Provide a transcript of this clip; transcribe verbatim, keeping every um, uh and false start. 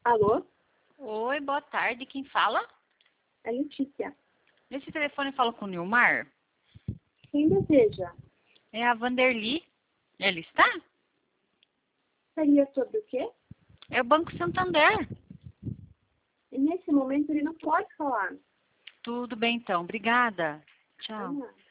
Alô? Oi, boa tarde. Quem fala? É Letícia. Nesse telefone eu falo com o Nilmar. Quem deseja? É a Vanderly. Ele está? Seria sobre o quê? É o Banco Santander. E nesse momento ele não pode falar. Tudo bem, então. Obrigada. Tchau. Ah,